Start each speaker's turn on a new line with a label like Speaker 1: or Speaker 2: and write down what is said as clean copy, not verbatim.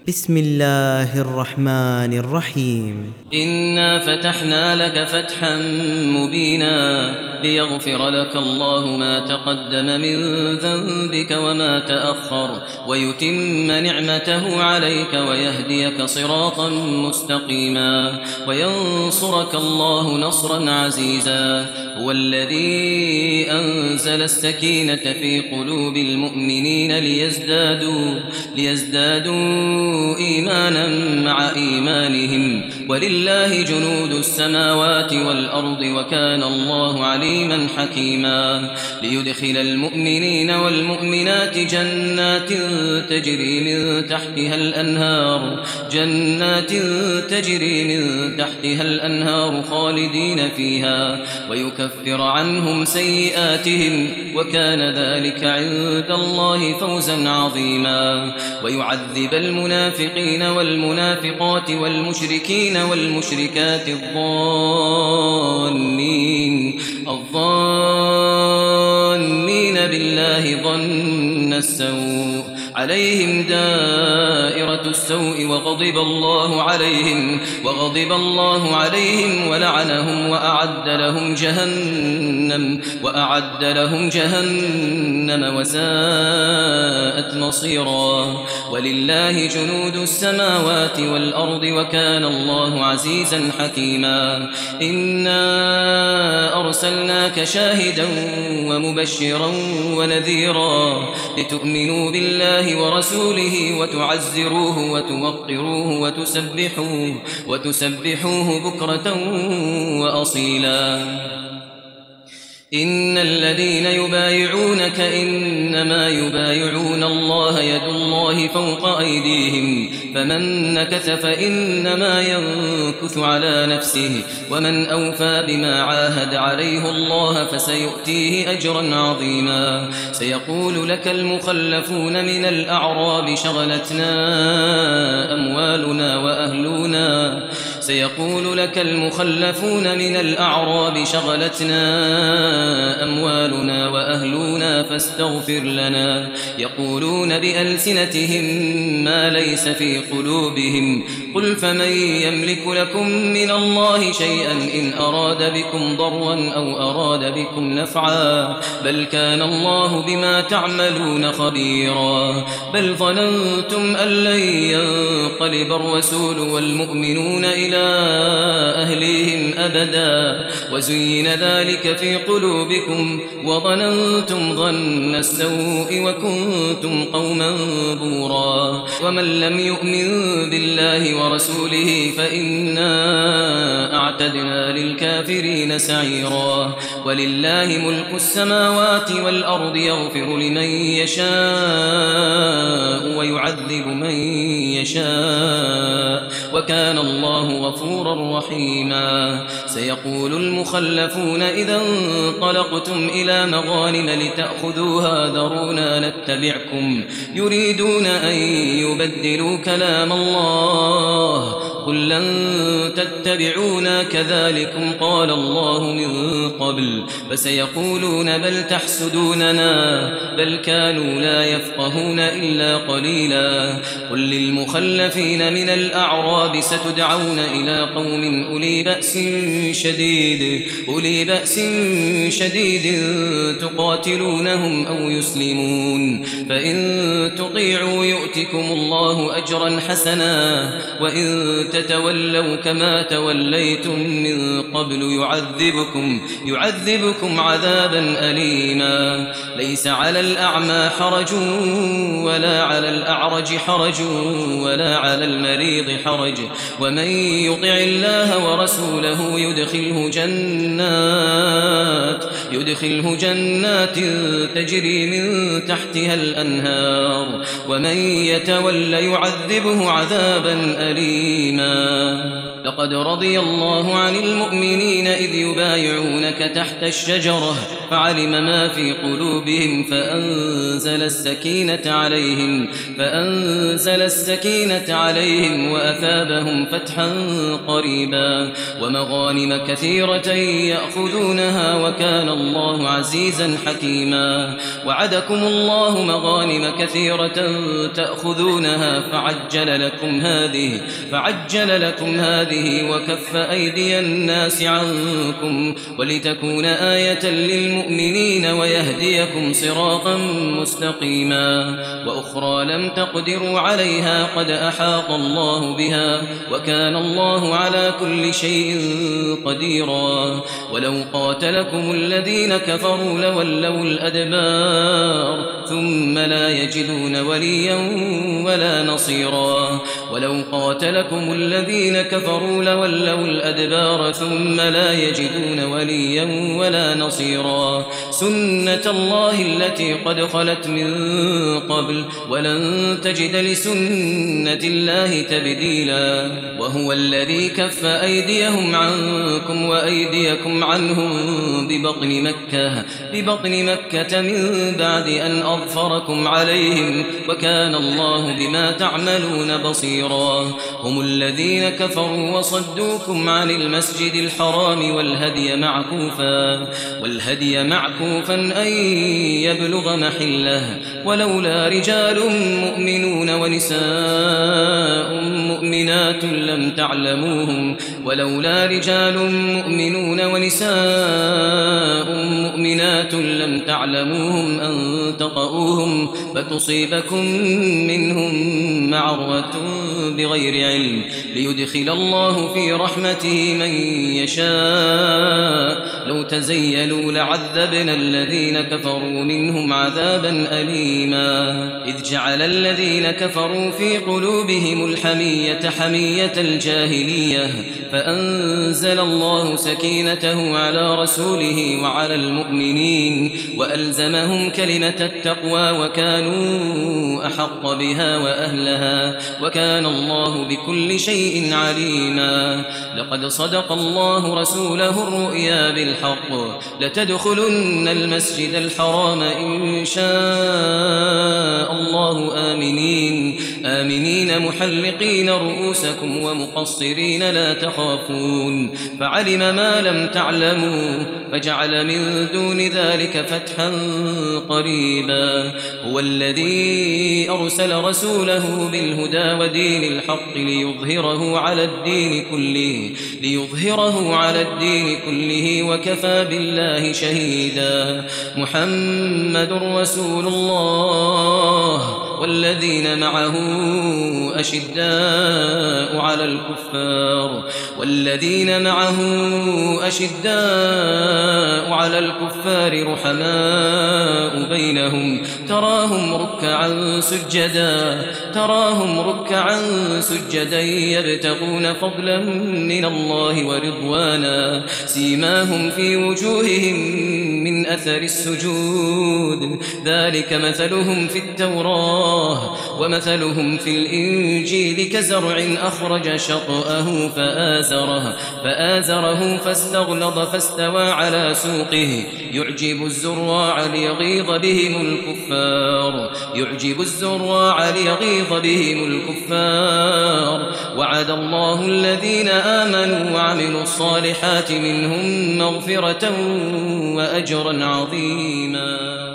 Speaker 1: بسم الله الرحمن الرحيم.
Speaker 2: إنا فتحنا لك فتحا مبينا ليغفر لك الله ما تقدم من ذنبك وما تأخر ويتم نعمته عليك ويهديك صراطا مستقيما وينصرك الله نصرا عزيزا. هو الذي أنزل السكينة في قلوب المؤمنين ليزدادوا إيمانا مع إيمانهم ولله جنود السماوات والأرض وكان الله عليما حكيما. ليدخل المؤمنين والمؤمنات جنات تجري من تحتها الأنهار خالدين فيها ويكفر عنهم سيئاتهم وكان ذلك عند الله فوزا عظيما. ويعذب المنافقين والمنافقات والمشركين والمشركات الظانين بالله ظن السوء عليهم دائرة السوء وغضب الله عليهم ولعنهم وأعد لهم جهنم وساءت مصيرا. ولله جنود السماوات والأرض وكان الله عزيزا حكيما. إنا أرسلناك شاهدا ومبشرا ونذيرا لتؤمنوا بالله ورسوله وتعزروه وتوقروه وتسبحوه بكرة وأصيلا. إن الذين يبايعونك إنما يبايعون الله يد الله فوق أيديهم فمن نكث فإنما ينكث على نفسه ومن أوفى بما عاهد عليه الله فسيؤتيه أجرا عظيما. سيقول لك المخلفون من الأعراب شغلتنا أموالنا وأهلنا فاستغفر لنا. يقولون بألسنتهم ما ليس في قلوبهم قل فمن يملك لكم من الله شيئا إن أراد بكم ضرا أو أراد بكم نفعا بل كان الله بما تعملون خبيرا. بل ظننتم أن لن ينقلب الرسول والمؤمنون إلى أهليهم أبدا وزين ذلك في قلوبكم وظننتم ظن السوء وكنتم قوما بورا. ومن لم يؤمن بالله ورسوله فإنا أعتدنا للكافرين سعيرا. ولله ملك السماوات والأرض يغفر لمن يشاء ويعذب من يشاء وكان الله غفورا رحيما. سيقول المخلفون إذا انطلقتم إلى مغانم لتأخذوها ذرونا نتبعكم يريدون أن يبدلوا كلام الله قل لن تتبعونا كذلكم قال الله من قبل فسيقولون بل تحسدوننا بل كانوا لا يفقهون إلا قليلا. قل للمخلفين من الأعراب ستدعون إلى قوم أولي بأس شديد تقاتلونهم أو يسلمون فإن تطيعوا يؤتكم الله أجرا حسنا وإن تتولوا كما توليتم من قبل يعذبكم عذابا أليما. ليس على الأعمى حرج ولا على الأعرج حرج ولا على المريض حرج ومن يطع الله ورسوله يدخله جنات تجري من تحتها الأنهار ومن يتول يعذبه عذابا أليما. أليما لقد رضي الله عن المؤمنين إذ يبايعونك تحت الشجرة فعلم ما في قلوبهم فأنزل السكينة عليهم وأثابهم فتحا قريبا ومغانم كثيرة يأخذونها وكان الله عزيزا حكيما وعدكم الله مغانم كثيرة تأخذونها فعجل لكم هذه وكف أيدي الناس عنكم ولتكون آية للمؤمنين ويهديكم صراطا مستقيما وأخرى لم تقدروا عليها قد أحاط الله بها وكان الله على كل شيء قديرا ولو قاتلكم الذين كفروا لولوا الأدبار ثم لا يجدون وليا ولا نصيرا ولو قاتلكم الذين كفروا لولوا الأدبار ثم لا يجدون وليا ولا نصيرا سنة الله التي قد خلت من قبل ولن تجد لسنة الله تبديلا وهو الذي كف أيديهم عنكم وأيديكم عنهم ببطن مكة من بعد أن أظفركم عليهم وكان الله بما تعملون بصيرا هم الذين كفروا وصدوكم عن المسجد الحرام والهدي معكوفا أن يبلغ محله ولولا رجال مؤمنون ونساء مؤمنات لم تعلموهم أن تطؤوهم فتصيبكم منهم معرة بغير علم ليدخل الله في رحمته من يشاء لو تزيلوا لعذبنا الذين كفروا منهم عذابا أليما إذ جعل الذين كفروا في قلوبهم الحمية حمية الجاهلية فأنزل الله سكينته على رسوله وعلى المؤمنين وألزمهم كلمة التقوى وكانوا أحق بها وأهلها وكان الله بكل شيء عليما لقد صدق الله رسوله الرؤيا بالحق لتدخلن المسجد الحرام إن شاء الله آمنين محلقين رؤوسكم ومقصرين لا تخافون فعلم ما لم تعلموا فجعل من دون ذلك فتحا قريبا هو الذي أرسل رسوله بالهدى ودين الحق ليظهره على الدين كله وكفى بالله شهيدا محمد رسول الله والذين معه أشداء على الكفار رحماء بينهم تراهم ركعا سجدا يبتغون فضلا من الله ورضوانا سيماهم في وجوههم من أثر السجود ذلك مثلهم في التوراة ومثلهم في الإنجيل كزرع أخرج شطأه فآزره فاستغلظ فاستوى على سوقه يعجب الزراع ليغيظ بهم الكفار وعد الله الذين آمنوا وعملوا الصالحات منهم مغفرة وأجرا عظيما